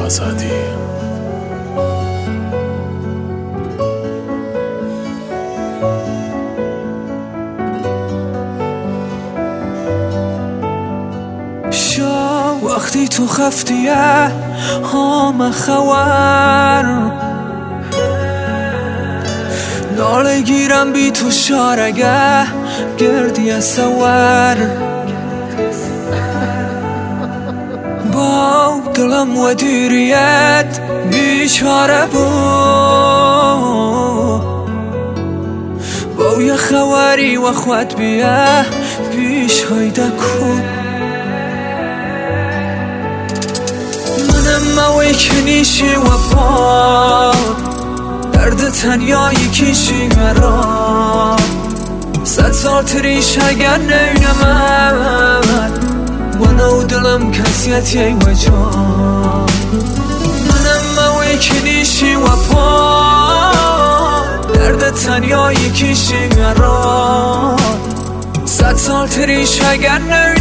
آزادی. شا وقتی تو خفتیه هم خوار ناله گیرم بی تو شارگه گردی سوار با دلم و دیریت بیچاره بود با یه خواری و خود بیه بیش هایده کن منم موی کنیشی و پا درد تنیایی کشی مرا 100 سال تریش اگر نینمد و نو دلم کسیتی و جا منم موی کنیشی و پا درد تنیایی کشی مرا 100 سال تریش اگر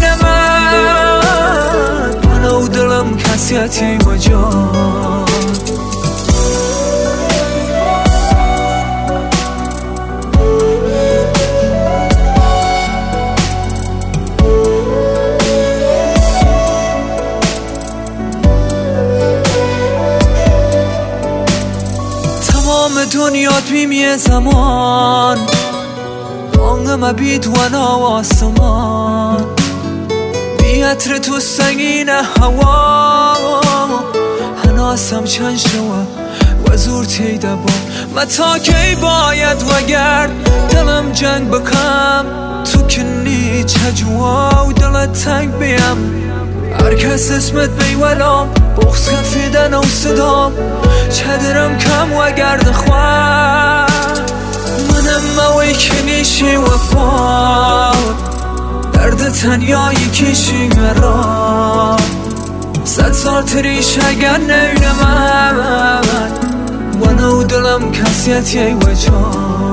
نینمد و نو دلم کسیتی و جا دنیات بیمیه زمان آنگم بید و نواسمان بی عطر تو سنگین هوا هناسم چند شوا و زور تیده با متا کی باید و گرد دلم جنگ بکم تو کنی چجوا و دلت تنگ بیم هر کس اسمت بیولام بغز کفیدن و صدام چدرم کم و گرد خواه منم موی کنیشی و پاد درد تنیایی کشی مرا 100 سال تریش اگر نینمد و نو دلم کسیتی و جا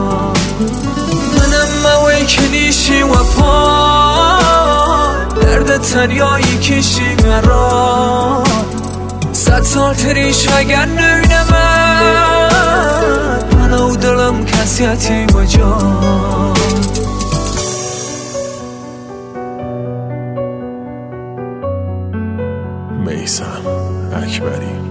منم موی کنیشی و پاد درد تنیایی کشی مرا 100 سال تریش اگر نینمد من او دلم کسیتی و جا میثم اکبری.